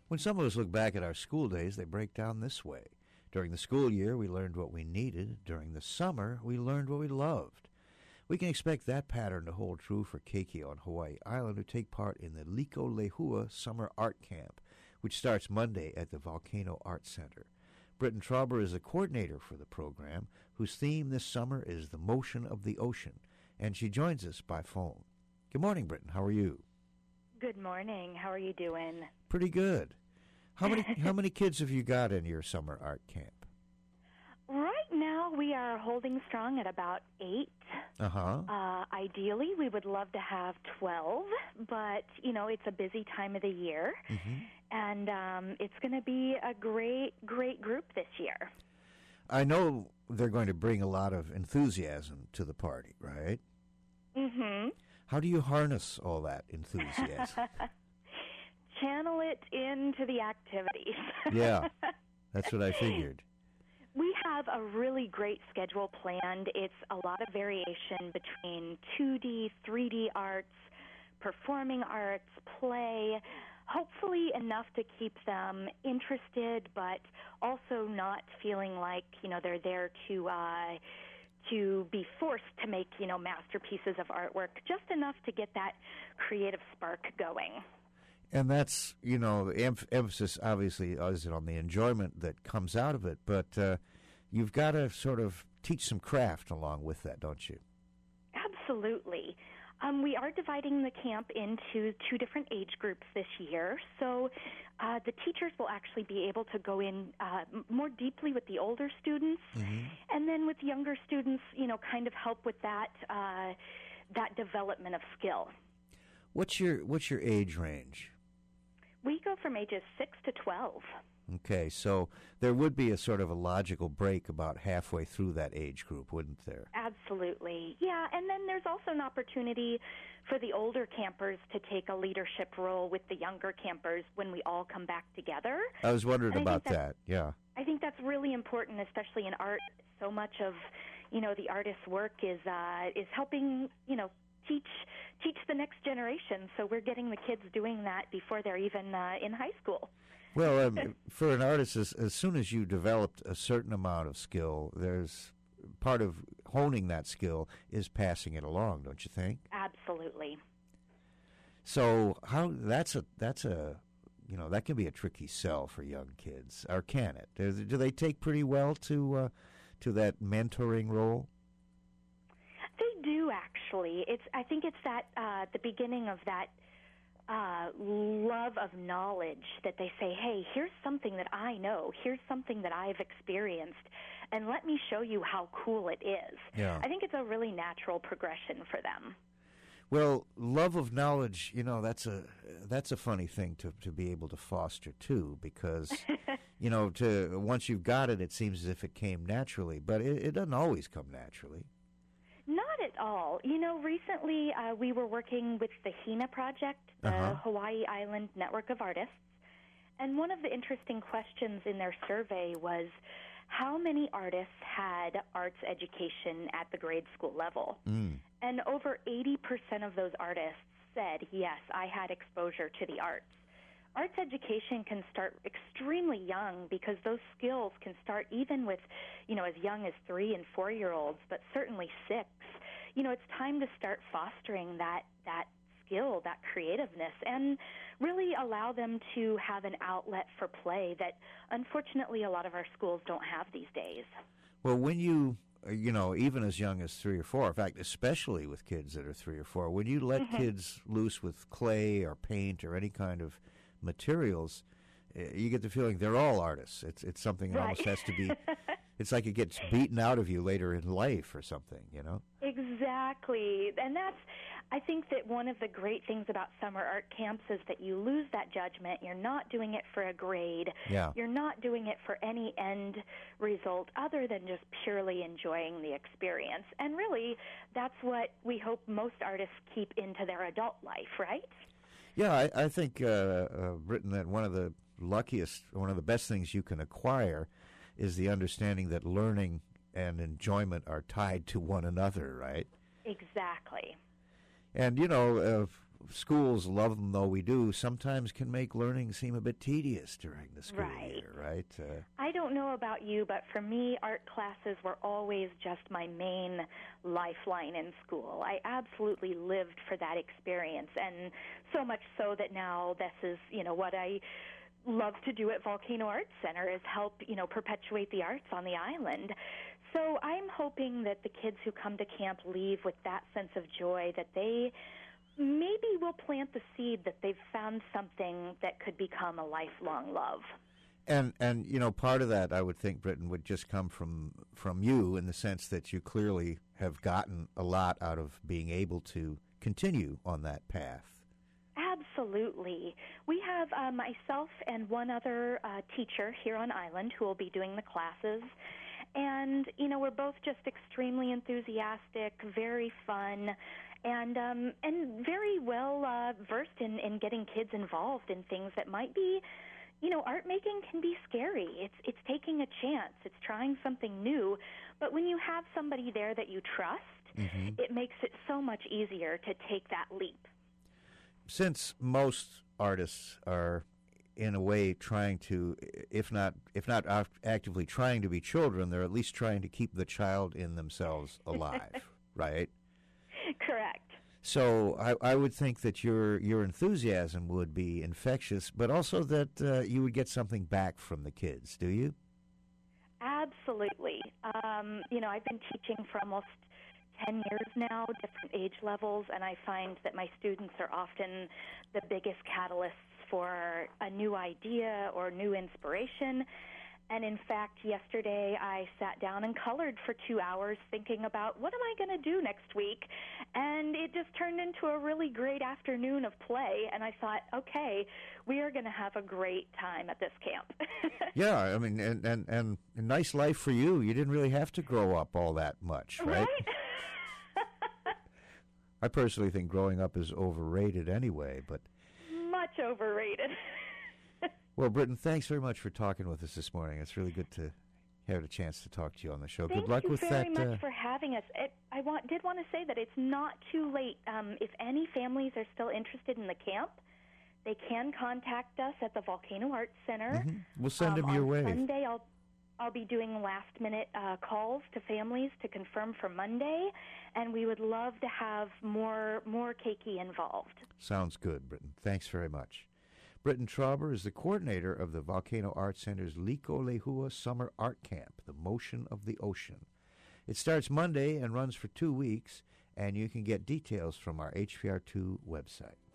When some of us look back at our school days, they break down this way. During the school year, we learned what we needed. During the summer, we learned what we loved. We can expect that pattern to hold true for Keiki on Hawaii Island, who take part in the Liko Lehua Summer Art Camp, which starts Monday at the Volcano Art Center. Britton Trauber is the coordinator for the program, whose theme this summer is the motion of the ocean, and she joins us by phone. Good morning, Britton. How are you? Good morning. How are you doing? Pretty good. How many kids have you got in your summer art camp? Right now, we are holding strong at about 8. Ideally, we would love to have 12, but, it's a busy time of the year, and it's going to be a great group this year. I know they're going to bring a lot of enthusiasm to the party, right? Mm-hmm. How do you harness all that enthusiasm? Channel it into the activities. Yeah, that's what I figured. We have a really great schedule planned. It's a lot of variation between 2D, 3D arts, performing arts, play, hopefully enough to keep them interested, but also not feeling like, they're there to be forced to make, masterpieces of artwork, just enough to get that creative spark going. And that's, the emphasis obviously is on the enjoyment that comes out of it, but you've got to sort of teach some craft along with that, don't you? Absolutely. We are dividing the camp into 2 different age groups this year, so the teachers will actually be able to go in more deeply with the older students, and then with younger students, kind of help with that development of skill. What's your age range? We go from ages 6 to 12. Okay, so there would be a sort of a logical break about halfway through that age group, wouldn't there? Absolutely. Yeah, and then there's also an opportunity for the older campers to take a leadership role with the younger campers when we all come back together. I was wondering about that, yeah. I think that's really important, especially in art. So much of, the artist's work is helping, teach the next generation. So we're getting the kids doing that before they're even in high school. Well, for an artist, as soon as you developed a certain amount of skill, there's part of honing that skill is passing it along, don't you think? Absolutely. So that's a that can be a tricky sell for young kids, or can it? Do they take pretty well to that mentoring role? They do, actually. I think it's that the beginning of that love of knowledge that they say, hey, here's something that I know, here's something that I've experienced, and let me show you how cool it is. Yeah. I think it's a really natural progression for them. Well, love of knowledge, that's a funny thing to be able to foster too, because once you've got it, it seems as if it came naturally, but it doesn't always come naturally. Not at all. Recently we were working with the HINA project, the Hawaii Island Network of Artists, and one of the interesting questions in their survey was how many artists had arts education at the grade school level. And over 80% of those artists said, yes, I had exposure to the arts. Arts education can start extremely young because those skills can start even with, as young as 3 and 4-year-olds, but certainly 6. It's time to start fostering that skill, that creativeness, and really allow them to have an outlet for play that, unfortunately, a lot of our schools don't have these days. Well, when you even as young as 3 or 4, in fact, especially with kids that are 3 or 4, when you let kids loose with clay or paint or any kind of materials, you get the feeling they're all artists. It's something that almost has to be, it's like it gets beaten out of you later in life or something, Exactly. And I think that one of the great things about summer art camps is that you lose that judgment. You're not doing it for a grade. Yeah. You're not doing it for any end result other than just purely enjoying the experience. And really, that's what we hope most artists keep into their adult life, right? Yeah, I think, Britton, that one of the best things you can acquire is the understanding that learning and enjoyment are tied to one another, right? Exactly. And, schools, love them though we do, sometimes can make learning seem a bit tedious during the school year, right? I don't know about you, but for me, art classes were always just my main lifeline in school. I absolutely lived for that experience, and so much so that now this is, what I love to do at Volcano Arts Center is help, perpetuate the arts on the island. So I'm hoping that the kids who come to camp leave with that sense of joy, that they maybe will plant the seed that they've found something that could become a lifelong love. And part of that, I would think, Britton, would just come from you in the sense that you clearly have gotten a lot out of being able to continue on that path. Absolutely. We have myself and one other teacher here on island who will be doing the classes. And, we're both just extremely enthusiastic, very fun, and very well versed in getting kids involved in things that might be, art making can be scary. It's taking a chance. It's trying something new. But when you have somebody there that you trust, it makes it so much easier to take that leap. Since most artists are, in a way, trying to, if not actively trying to be children, they're at least trying to keep the child in themselves alive, right? Correct. So I would think that your enthusiasm would be infectious, but also that you would get something back from the kids. Do you? Absolutely. I've been teaching for almost 10 years now, different age levels, and I find that my students are often the biggest catalysts for a new idea or new inspiration. And in fact, yesterday I sat down and colored for 2 hours thinking about what am I going to do next week, and it just turned into a really great afternoon of play, and I thought, okay, we are going to have a great time at this camp. Yeah, I mean, and a nice life for you. You didn't really have to grow up all that much, right? I personally think growing up is overrated anyway, but... Much overrated. Well, Britton, thanks very much for talking with us this morning. It's really good to have a chance to talk to you on the show. Good luck with that. Thank you very much for having us. I did want to say that it's not too late. If any families are still interested in the camp, they can contact us at the Volcano Arts Center. We'll send them your way. On Sunday, I'll be doing last-minute calls to families to confirm for Monday, and we would love to have more keiki involved. Sounds good, Britton. Thanks very much. Britton Trauber is the coordinator of the Volcano Arts Center's Liko Lehua Summer Art Camp, The Motion of the Ocean. It starts Monday and runs for 2 weeks, and you can get details from our HPR2 website.